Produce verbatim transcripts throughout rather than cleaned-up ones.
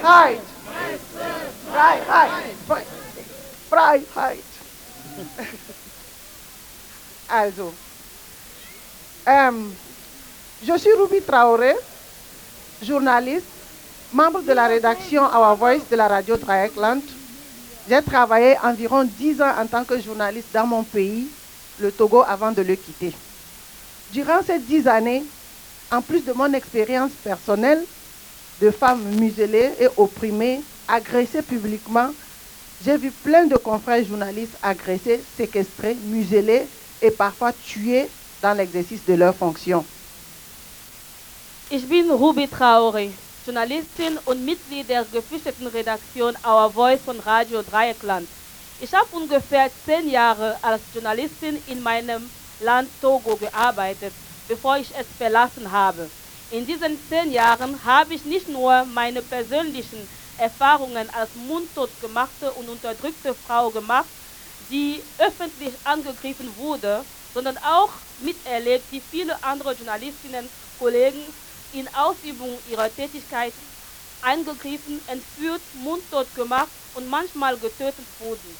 Freiheit. Freiheit. Freiheit. Also, ähm, je suis Ruby Traoré, journaliste, membre de la rédaction Our Voice de la radio Dreieckland. J'ai travaillé environ dix ans en tant que journaliste dans mon pays, le Togo, avant de le quitter. Durant ces dix années, en plus de mon expérience personnelle de femmes muselées et opprimées, agressées publiquement, j'ai vu plein de confrères journalistes agressés, séquestrés, muselés et parfois tués dans l'exercice de leurs fonctions. Ich bin Ruby Traoré, Journalistin und Mitglied der gefürchteten Redaktion Our Voice von Radio Dreieckland. Ich habe ungefähr zehn Jahre als Journalistin in meinem Land Togo gearbeitet, bevor ich es verlassen habe. In diesen zehn Jahren habe ich nicht nur meine persönlichen Erfahrungen als mundtot gemachte und unterdrückte Frau gemacht, die öffentlich angegriffen wurde, sondern auch miterlebt, wie viele andere Journalistinnen und Kollegen in Ausübung ihrer Tätigkeit angegriffen, entführt, mundtot gemacht und manchmal getötet wurden.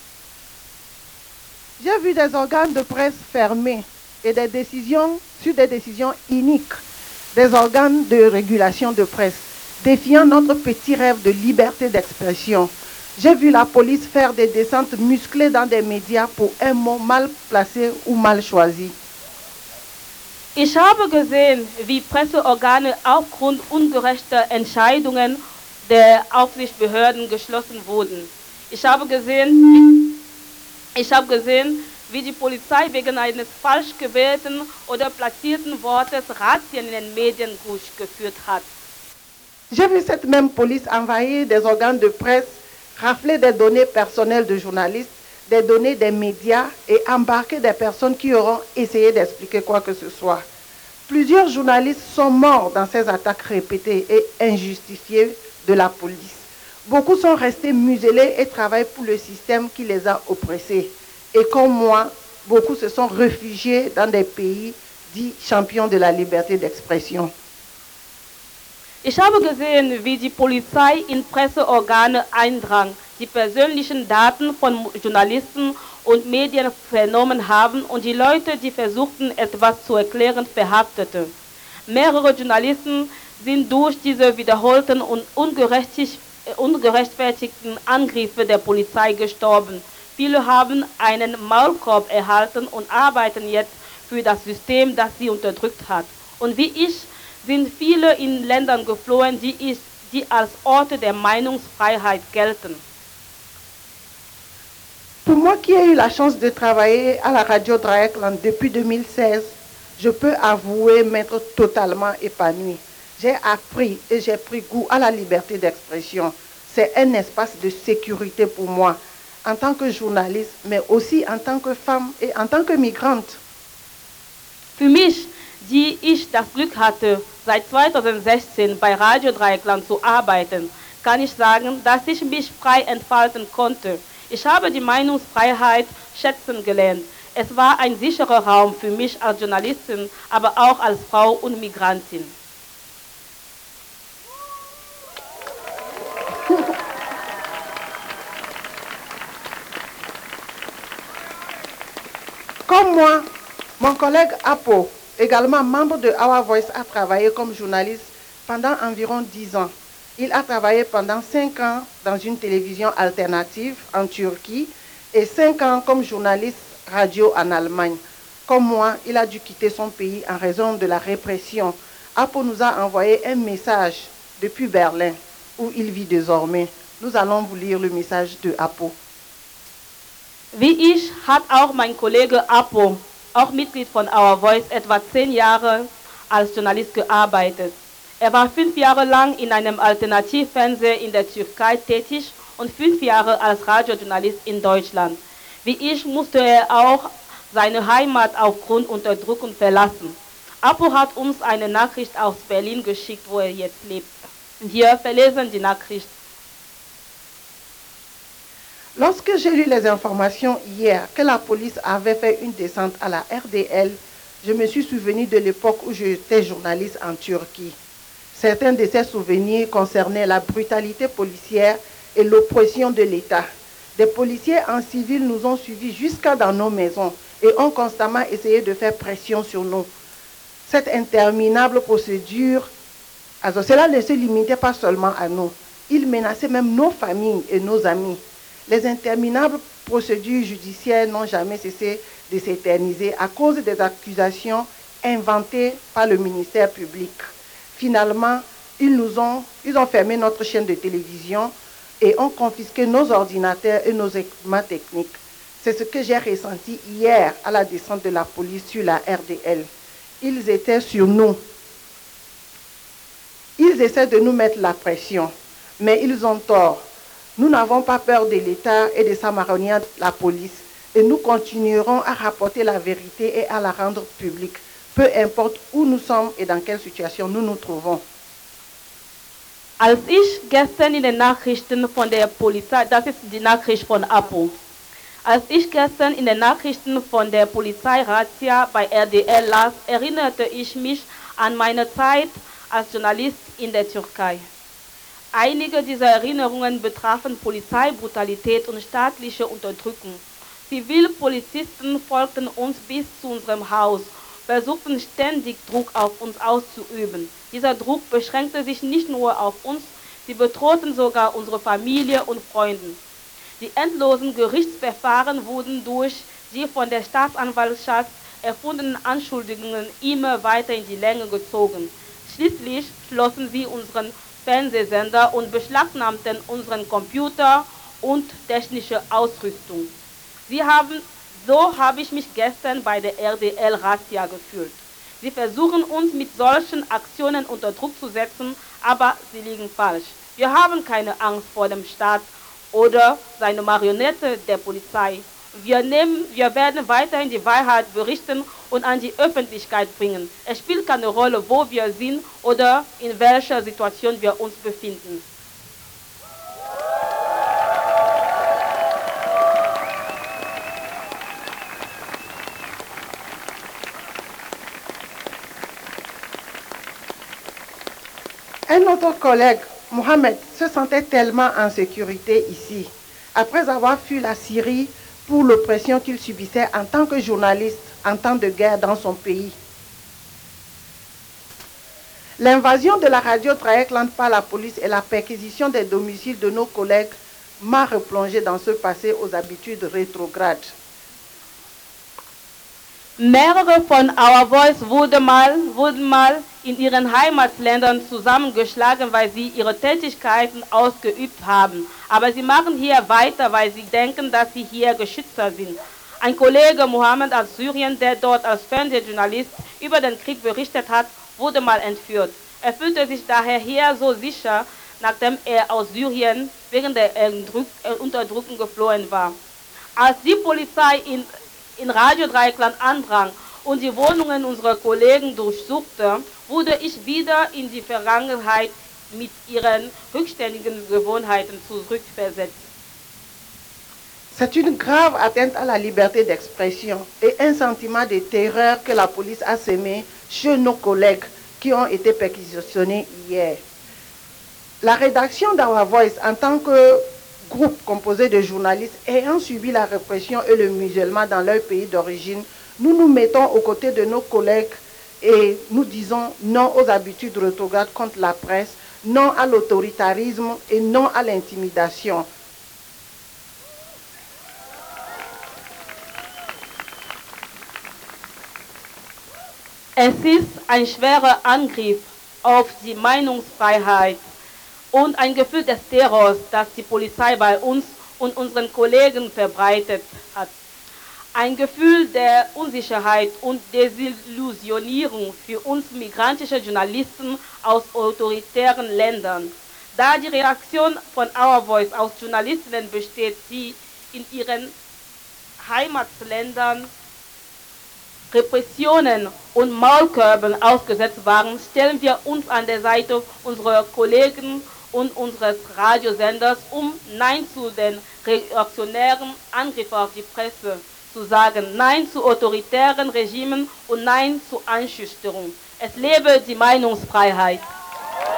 J'ai vu des organes de presse fermés et des décisions sur des décisions iniques, des organes de régulation de presse, défiant notre petit rêve de liberté d'expression. J'ai vu la police faire des descentes musclées dans des médias pour un mot mal placé ou mal choisi. Ich habe gesehen, wie Presseorgane aufgrund ungerechter Entscheidungen der Aufsichtsbehörden geschlossen wurden. Ich habe gesehen, wie, ich habe gesehen, wie die Polizei wegen eines falsch gewählten oder platzierten Wortes Razzien in den Medien durchgeführt hat. J'ai vu cette même police envahir des organes de presse, rafler des données personnelles de journalistes, des données des médias et embarquer des personnes qui auront essayé d'expliquer quoi que ce soit. Plusieurs journalistes sont morts dans ces attaques répétées et injustifiées de la police. Beaucoup sont restés muselés et travaillent pour le système qui les a oppressés. Et comme moi, beaucoup se sont réfugiés dans des pays dits champions de la liberté d'expression. Ich habe gesehen, wie die Polizei in Presseorgane eindrang, die persönlichen Daten von Journalisten und Medien vernommen haben und die Leute, die versuchten, etwas zu erklären, verhaftete. Mehrere Journalisten sind durch diese wiederholten und ungerechtfertigten Angriffe der Polizei gestorben. Viele haben einen Maulkorb erhalten und arbeiten jetzt für das System, das sie unterdrückt hat. Und wie ich sind viele in Ländern geflohen, die, ist, die als Orte der Meinungsfreiheit gelten. Pour moi qui ai eu la chance de travailler à la radio Dreieckland depuis deux mille seize, je peux avouer m'être totalement épanouie. J'ai appris et j'ai pris goût à la liberté d'expression. C'est un espace de sécurité pour moi, en tant que journaliste, mais aussi en tant que femme et en tant que migrante. Für mich, die ich das Glück hatte, seit zweitausendsechzehn bei Radio Dreieckland zu arbeiten, kann ich sagen, dass ich mich frei entfalten konnte. Ich habe die Meinungsfreiheit schätzen gelernt. Es war ein sicherer Raum für mich als Journalistin, aber auch als Frau und Migrantin. Comme moi, mon collègue Apo, également membre de Our Voice, a travaillé comme journaliste pendant environ dix ans. Il a travaillé pendant cinq ans dans une télévision alternative en Turquie et cinq ans comme journaliste radio en Allemagne. Comme moi, il a dû quitter son pays en raison de la répression. Apo nous a envoyé un message depuis Berlin, où il vit désormais. Nous allons vous lire le message de Apo. Wie ich hat auch mein Kollege Apo, auch Mitglied von Our Voice, etwa zehn Jahre als Journalist gearbeitet. Er war fünf Jahre lang in einem Alternativfernsehen in der Türkei tätig und fünf Jahre als Radiojournalist in Deutschland. Wie ich musste er auch seine Heimat aufgrund Unterdrückung verlassen. Apo hat uns eine Nachricht aus Berlin geschickt, wo er jetzt lebt. Wir verlesen die Nachricht. Lorsque j'ai lu les informations hier que la police avait fait une descente à la R D L, je me suis souvenu de l'époque où j'étais journaliste en Turquie. Certains de ces souvenirs concernaient la brutalité policière et l'oppression de l'État. Des policiers en civil nous ont suivis jusqu'à dans nos maisons et ont constamment essayé de faire pression sur nous. Cette interminable procédure, alors cela ne se limitait pas seulement à nous. Il menaçait même nos familles et nos amis. Les interminables procédures judiciaires n'ont jamais cessé de s'éterniser à cause des accusations inventées par le ministère public. Finalement, ils nous ont, ils ont fermé notre chaîne de télévision et ont confisqué nos ordinateurs et nos équipements techniques. C'est ce que j'ai ressenti hier à la descente de la police sur la R D L. Ils étaient sur nous. Ils essaient de nous mettre la pression, mais ils ont tort. Nous n'avons pas peur de l'État et de sa marronnière, la police, et nous continuerons à rapporter la vérité et à la rendre publique, peu importe où nous sommes et dans quelle situation nous nous trouvons. Als ich gestern in den Nachrichten von der Polizei, das ist die Nachricht von Apo, als ich gestern in den Nachrichten von der Polizeirazzia bei R D L las, erinnerte ich mich an meine Zeit als Journalist in der Türkei. Einige dieser Erinnerungen betrafen Polizeibrutalität und staatliche Unterdrückung. Zivilpolizisten folgten uns bis zu unserem Haus, versuchten ständig Druck auf uns auszuüben. Dieser Druck beschränkte sich nicht nur auf uns, sie bedrohten sogar unsere Familie und Freunde. Die endlosen Gerichtsverfahren wurden durch die von der Staatsanwaltschaft erfundenen Anschuldigungen immer weiter in die Länge gezogen. Schließlich schlossen sie unseren Fernsehsender und beschlagnahmten unseren Computer und technische Ausrüstung. Sie haben, so habe ich mich gestern bei der R D L-Razzia gefühlt. Sie versuchen uns mit solchen Aktionen unter Druck zu setzen, aber sie liegen falsch. Wir haben keine Angst vor dem Staat oder seiner Marionette der Polizei. Wir, nehmen, wir werden weiterhin die Wahrheit berichten und an die Öffentlichkeit bringen. Es spielt keine Rolle, wo wir sind oder in welcher Situation wir uns befinden. Un autre collègue, Mohamed, se sentait tellement en sécurité ici, après avoir fui la Syrie pour l'oppression qu'il subissait en tant que journaliste en temps de guerre dans son pays. L'invasion de la radio Dreieckland par la police et la perquisition des domiciles de nos collègues m'a replongé dans ce passé aux habitudes rétrogrades. Mehrere von Our Voice wurden mal, wurden mal in ihren Heimatländern zusammengeschlagen, weil sie ihre Tätigkeiten ausgeübt haben. Aber sie machen hier weiter, weil sie denken, dass sie hier geschützter sind. Ein Kollege Mohammed aus Syrien, der dort als Fernsehjournalist über den Krieg berichtet hat, wurde mal entführt. Er fühlte sich daher hier so sicher, nachdem er aus Syrien wegen der Unterdrückung geflohen war. Als die Polizei in in Radio Dreieckland andrang und die Wohnungen unserer Kollegen durchsuchte, wurde ich wieder in die Vergangenheit mit ihren rückständigen Gewohnheiten zurückversetzt. C'est une grave atteinte à la liberté d'expression et un sentiment de terreur que la police a semé chez nos collègues qui ont été perquisitionnés hier. La rédaction d'Our Voice en tant que groupe composé de journalistes ayant subi la répression et le musulman dans leur pays d'origine, nous nous mettons aux côtés de nos collègues et nous disons non aux habitudes rétrogrades contre la presse, non à l'autoritarisme et non à l'intimidation. Es ist ein schwerer Angriff auf die Meinungsfreiheit und ein Gefühl des Terrors, das die Polizei bei uns und unseren Kollegen verbreitet hat. Ein Gefühl der Unsicherheit und Desillusionierung für uns migrantische Journalisten aus autoritären Ländern. Da die Reaktion von Our Voice aus Journalistinnen besteht, die in ihren Heimatländern Repressionen und Maulkörben ausgesetzt waren, stellen wir uns an der Seite unserer Kollegen und unseres Radiosenders, um Nein zu den reaktionären Angriffen auf die Presse zu sagen, Nein zu autoritären Regimen und Nein zu Einschüchterung. Es lebe die Meinungsfreiheit.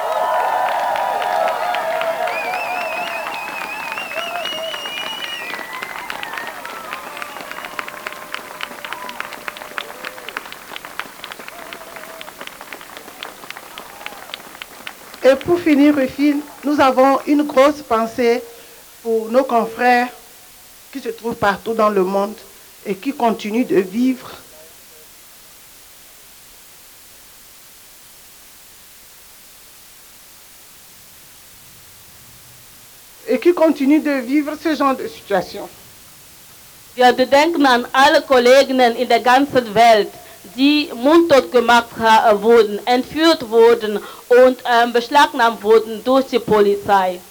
Et pour finir, Rufine, nous avons une grosse pensée pour nos confrères qui se trouvent partout dans le monde et qui continuent de vivre et qui continuent de vivre ce genre de situation. Wir gedenken an alle Kolleginnen in der ganzen Welt, die mundtot gemacht wurden, entführt wurden und ähm, beschlagnahmt wurden durch die Polizei.